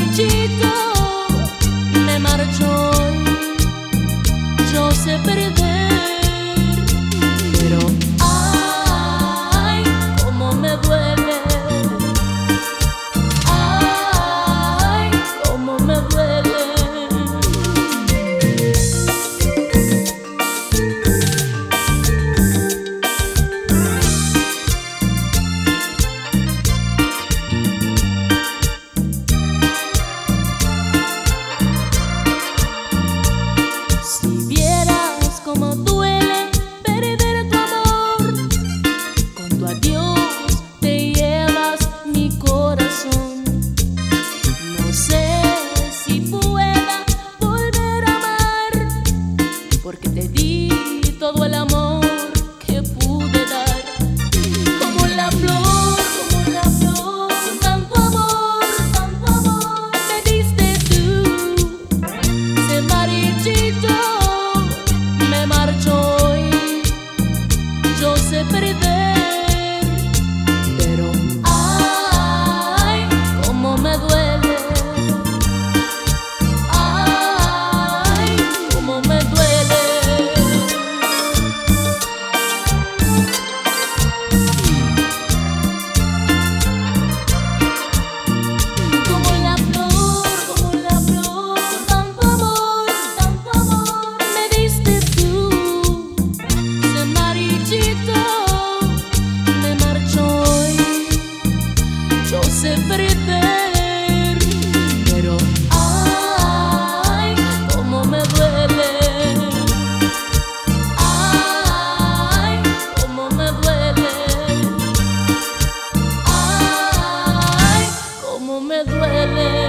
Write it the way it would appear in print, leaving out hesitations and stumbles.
marchito, me marcho hoy. Yo sé perder, pero ay, cómo me duele. Ay, cómo me duele. Como duele perder tu amor, con tu adiós te llevas mi corazón. No sé si pueda volver a amar, porque te di todo el amor que pude dar. Como la flor, tanto amor me diste tú, se marchito. Me marcho hoy, yo sé perder, pero ay, cómo me duele. Ay, cómo me duele. Como la flor, tanto amor me diste tú. Me marcho hoy, yo sé perder, pero ay, cómo me duele. Ay, cómo me duele. Ay, cómo me duele.